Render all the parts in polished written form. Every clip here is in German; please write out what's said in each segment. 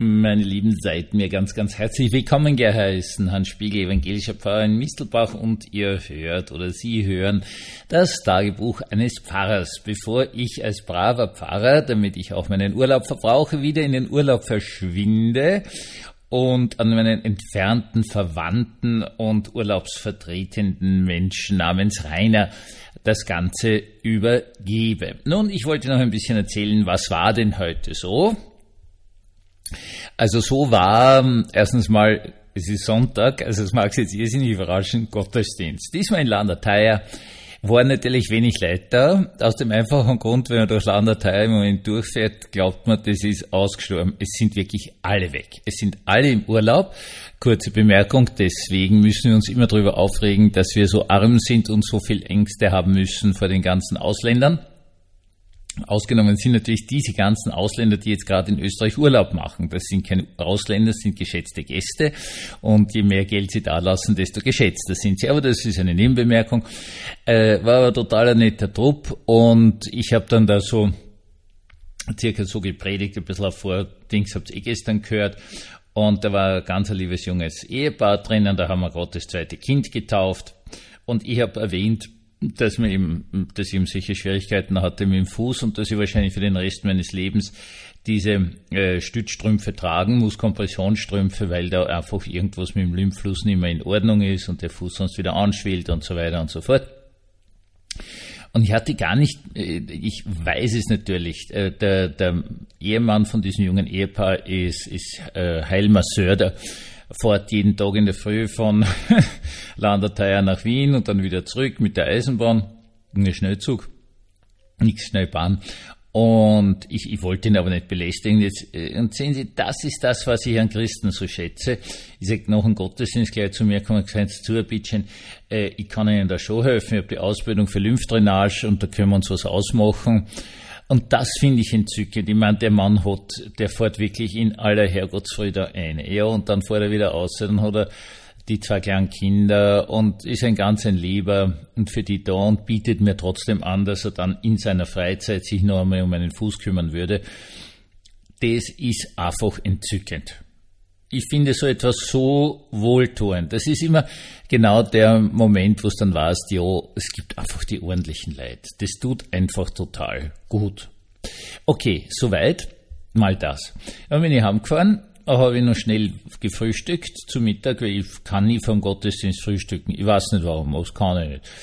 Meine Lieben, seid mir ganz, ganz herzlich willkommen geheißen. Hans Spiegel, evangelischer Pfarrer in Mistelbach, und ihr hört oder Sie hören das Tagebuch eines Pfarrers. Bevor ich als braver Pfarrer, damit ich auch meinen Urlaub verbrauche, wieder in den Urlaub verschwinde und an meinen entfernten Verwandten und urlaubsvertretenden Menschen namens Rainer das Ganze übergebe. Nun, ich wollte noch ein bisschen erzählen, was war denn heute so? Also so war erstens mal, es ist Sonntag, also es mag jetzt irrsinnig überraschen, Gottesdienst. Diesmal in Landerteier war natürlich wenig Leute da, aus dem einfachen Grund, wenn man durch Landerteier im Moment durchfährt, glaubt man, das ist ausgestorben. Es sind wirklich alle weg. Es sind alle im Urlaub. Kurze Bemerkung, deswegen müssen wir uns immer darüber aufregen, dass wir so arm sind und so viel Ängste haben müssen vor den ganzen Ausländern. Ausgenommen sind natürlich diese ganzen Ausländer, die jetzt gerade in Österreich Urlaub machen. Das sind keine Ausländer, das sind geschätzte Gäste. Und je mehr Geld sie da lassen, desto geschätzter sind sie. Aber das ist eine Nebenbemerkung. War aber totaler netter Trupp. Und ich habe dann da so circa so gepredigt, ein bisschen vor Dings, habt ihr gestern gehört. Und da war ein ganz liebes junges Ehepaar drinnen. Da haben wir gerade das zweite Kind getauft. Und ich habe erwähnt, dass ich eben solche Schwierigkeiten hatte mit dem Fuß und dass ich wahrscheinlich für den Rest meines Lebens diese Stützstrümpfe tragen muss, Kompressionsstrümpfe, weil da einfach irgendwas mit dem Lymphfluss nicht mehr in Ordnung ist und der Fuß sonst wieder anschwillt und so weiter und so fort. Und ich hatte gar nicht, ich weiß es natürlich, der Ehemann von diesem jungen Ehepaar ist Heilmasseur, der fährt jeden Tag in der Früh von Landerteier nach Wien und dann wieder zurück mit der Eisenbahn, ein Schnellzug, nichts Schnellbahn. Und ich wollte ihn aber nicht belästigen. Und sehen Sie, das ist das, was ich an Christen so schätze. Ich sage nach dem Gottesdienst gleich zu mir, kommen gesagt zu, ein bisschen, ich kann Ihnen da schon helfen, ich habe die Ausbildung für Lymphdrainage und da können wir uns was ausmachen. Und das finde ich entzückend. Ich meine, der Mann der fährt wirklich in aller Herrgottsfreude ein. Ja, und dann fährt er wieder aus, dann hat er die zwei kleinen Kinder und ist ein Lieber und für die da und bietet mir trotzdem an, dass er dann in seiner Freizeit sich noch einmal um meinen Fuß kümmern würde. Das ist einfach entzückend. Ich finde so etwas so wohltuend. Das ist immer genau der Moment, wo es dann weißt, ja, es gibt einfach die ordentlichen Leute. Das tut einfach total gut. Okay, soweit mal das. Dann bin ich heimgefahren, habe ich noch schnell gefrühstückt zu Mittag, weil ich kann nie vom Gottesdienst frühstücken. Ich weiß nicht warum, das kann ich nicht.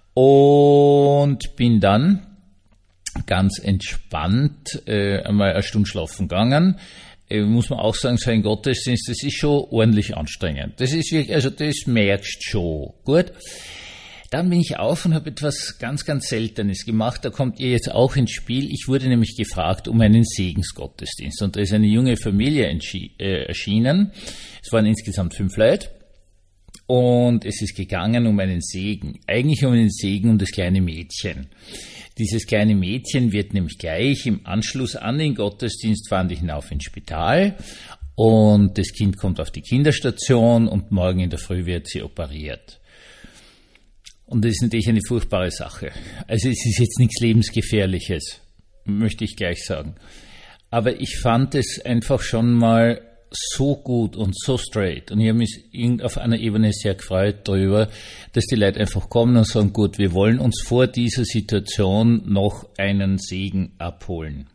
Und bin dann ganz entspannt einmal eine Stunde schlafen gegangen. Muss man auch sagen, so ein Gottesdienst, das ist schon ordentlich anstrengend. Das ist wirklich, also das merkst schon. Gut. Dann bin ich auf und habe etwas ganz, ganz Seltenes gemacht. Da kommt ihr jetzt auch ins Spiel. Ich wurde nämlich gefragt um einen Segensgottesdienst. Und da ist eine junge Familie erschienen. Es waren insgesamt 5 Leute. Und es ist gegangen um einen Segen. Eigentlich um einen Segen um das kleine Mädchen. Dieses kleine Mädchen wird nämlich gleich im Anschluss an den Gottesdienst fahren die hinauf ins Spital und das Kind kommt auf die Kinderstation und morgen in der Früh wird sie operiert. Und das ist natürlich eine furchtbare Sache. Also es ist jetzt nichts Lebensgefährliches, möchte ich gleich sagen. Aber ich fand es einfach schon mal so gut und so straight. Und ich habe mich auf einer Ebene sehr gefreut darüber, dass die Leute einfach kommen und sagen, gut, wir wollen uns vor dieser Situation noch einen Segen abholen.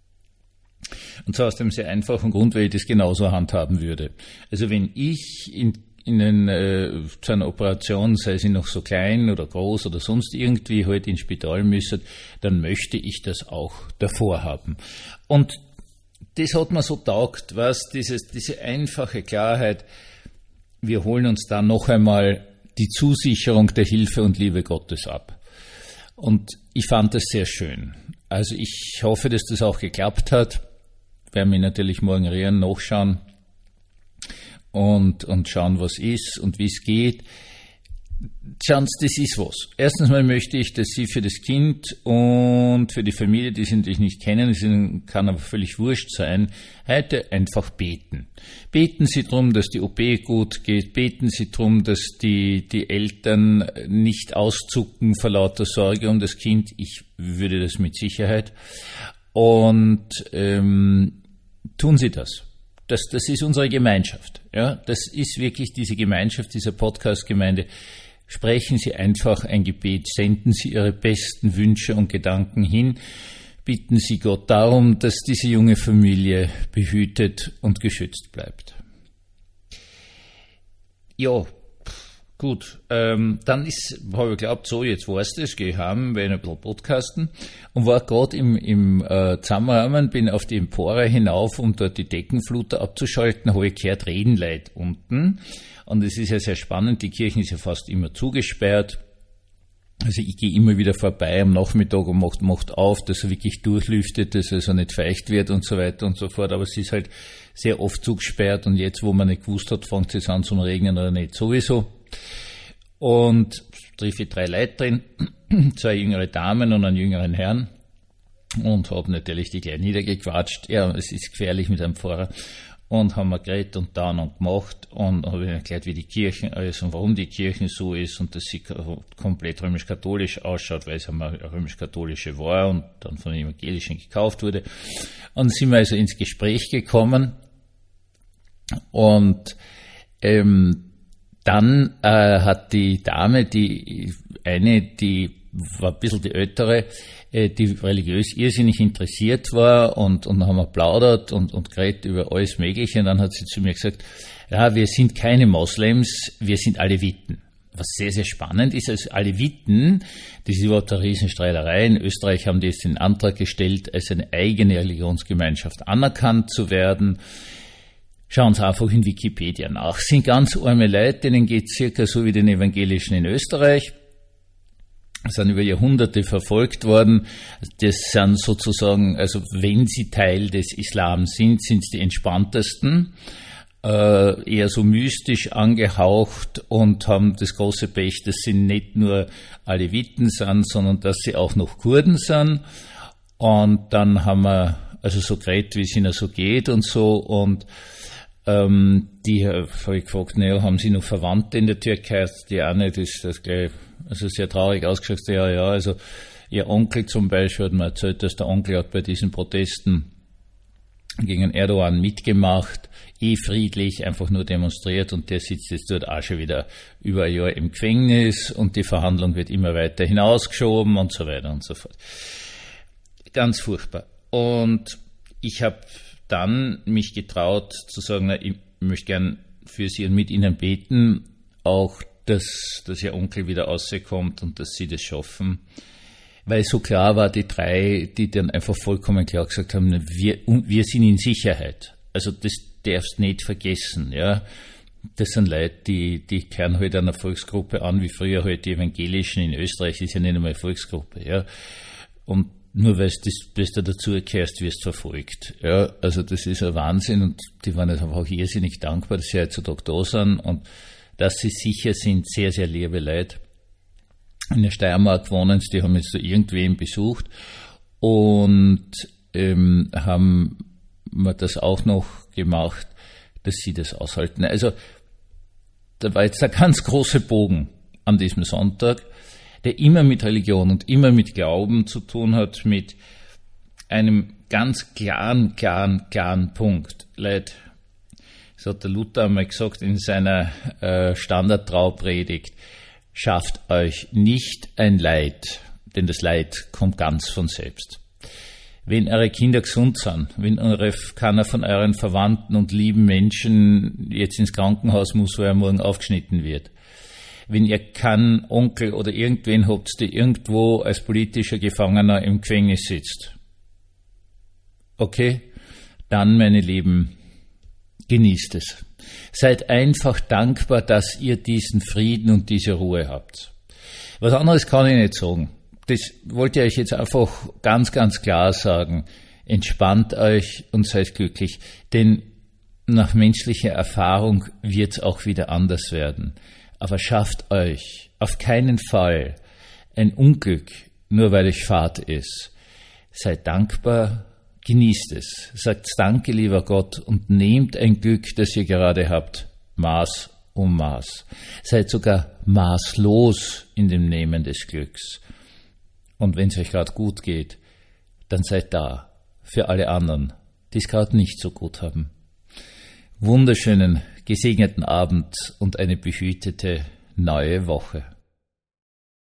Und zwar aus dem sehr einfachen Grund, weil ich das genauso handhaben würde. Also wenn ich zu einer Operation, sei sie noch so klein oder groß oder sonst irgendwie heute ins Spital müsste, dann möchte ich das auch davor haben. Und das hat mir so taugt, diese einfache Klarheit, wir holen uns da noch einmal die Zusicherung der Hilfe und Liebe Gottes ab. Und ich fand das sehr schön. Also ich hoffe, dass das auch geklappt hat. Werden wir natürlich morgen nachschauen und schauen, was ist und wie es geht. Schauen Sie, das ist was. Erstens mal möchte ich, dass Sie für das Kind und für die Familie, die Sie natürlich nicht kennen, es kann aber völlig wurscht sein, heute einfach beten. Beten Sie darum, dass die OP gut geht. Beten Sie darum, dass die Eltern nicht auszucken vor lauter Sorge um das Kind. Ich würde das mit Sicherheit. Und tun Sie das. das ist unsere Gemeinschaft. Ja, das ist wirklich diese Gemeinschaft, dieser Podcast-Gemeinde. Sprechen Sie einfach ein Gebet, senden Sie Ihre besten Wünsche und Gedanken hin. Bitten Sie Gott darum, dass diese junge Familie behütet und geschützt bleibt. Ja, gut. Dann habe ich geglaubt, so, jetzt war's das, gehe heim, werde ein bisschen podcasten und war gerade im Zusammenrahmen, bin auf die Empore hinauf, um dort die Deckenfluter abzuschalten, habe ich gehört, reden Leute unten. Und es ist ja sehr spannend, die Kirche ist ja fast immer zugesperrt. Also ich gehe immer wieder vorbei am Nachmittag und macht auf, dass er wirklich durchlüftet, dass er so nicht feucht wird und so weiter und so fort. Aber es ist halt sehr oft zugesperrt und jetzt, wo man nicht gewusst hat, fängt es an zum Regnen oder nicht, sowieso. Und treffe ich 3 Leute drin, 2 jüngere Damen und einen jüngeren Herrn und habe natürlich die gleich niedergequatscht. Ja, es ist gefährlich mit einem Pfarrer. Und haben wir geredet und dann und gemacht und habe ihnen erklärt, wie die Kirche ist und warum die Kirche so ist und dass sie komplett römisch-katholisch ausschaut, weil es einmal eine römisch-katholische war und dann von den Evangelischen gekauft wurde. Und sind wir also ins Gespräch gekommen und dann hat die Dame, die war ein bisschen die ältere, die religiös irrsinnig interessiert war und dann haben wir plaudert und geredet über alles Mögliche und dann hat sie zu mir gesagt, ja, wir sind keine Moslems, wir sind Aleviten. Was sehr, sehr spannend ist, als Aleviten, das ist überhaupt eine Riesenstreiterei. In Österreich haben die jetzt den Antrag gestellt, als eine eigene Religionsgemeinschaft anerkannt zu werden. Schauen Sie einfach in Wikipedia nach. Es sind ganz arme Leute, denen geht es circa so wie den Evangelischen in Österreich. Sind über Jahrhunderte verfolgt worden. Das sind sozusagen, also wenn sie Teil des Islam sind, sind es die entspanntesten, eher so mystisch angehaucht und haben das große Pech, dass sie nicht nur Aleviten sind, sondern dass sie auch noch Kurden sind. Und dann haben wir also so geredet, wie es ihnen so geht und so. Und die habe ich gefragt, naja, haben Sie noch Verwandte in der Türkei? Die eine, das gleich, also sehr traurig ausgeschaut, ja, also ihr Onkel zum Beispiel hat mir erzählt, dass der Onkel hat bei diesen Protesten gegen Erdogan mitgemacht, friedlich, einfach nur demonstriert und der sitzt jetzt dort auch schon wieder über ein Jahr im Gefängnis und die Verhandlung wird immer weiter hinausgeschoben und so weiter und so fort. Ganz furchtbar. Und ich habe dann mich getraut zu sagen, na, ich möchte gern für Sie und mit Ihnen beten, auch dass Ihr Onkel wieder rauskommt und dass Sie das schaffen. Weil so klar war, die 3, die dann einfach vollkommen klar gesagt haben, wir sind in Sicherheit. Also das darfst nicht vergessen, ja. Das sind Leute, die gehören halt einer Volksgruppe an, wie früher halt die Evangelischen in Österreich, ist ja nicht einmal eine Volksgruppe, ja. Und nur weil du dazugehörst, wirst du verfolgt. Ja, also das ist ein Wahnsinn und die waren einfach auch irrsinnig dankbar, dass sie heutzutage da sind und dass sie sicher sind, sehr, sehr liebe Leute. In der Steiermark wohnen sie, die haben jetzt da irgendwen besucht und haben mir das auch noch gemacht, dass sie das aushalten. Also da war jetzt ein ganz großer Bogen an diesem Sonntag, der immer mit Religion und immer mit Glauben zu tun hat, mit einem ganz klaren Punkt. Leute, das hat der Luther einmal gesagt in seiner Standardtraupredigt, schafft euch nicht ein Leid, denn das Leid kommt ganz von selbst. Wenn eure Kinder gesund sind, wenn keiner von euren Verwandten und lieben Menschen jetzt ins Krankenhaus muss, weil er morgen aufgeschnitten wird, wenn ihr keinen Onkel oder irgendwen habt, der irgendwo als politischer Gefangener im Gefängnis sitzt. Okay? Dann, meine Lieben, genießt es. Seid einfach dankbar, dass ihr diesen Frieden und diese Ruhe habt. Was anderes kann ich nicht sagen. Das wollte ich euch jetzt einfach ganz, ganz klar sagen. Entspannt euch und seid glücklich, denn nach menschlicher Erfahrung wird es auch wieder anders werden. Aber schafft euch auf keinen Fall ein Unglück, nur weil euch Fahrt ist. Seid dankbar, genießt es. Sagt Danke, lieber Gott, und nehmt ein Glück, das ihr gerade habt, Maß um Maß. Seid sogar maßlos in dem Nehmen des Glücks. Und wenn es euch gerade gut geht, dann seid da für alle anderen, die es gerade nicht so gut haben. wunderschönen, gesegneten Abend und eine behütete neue Woche.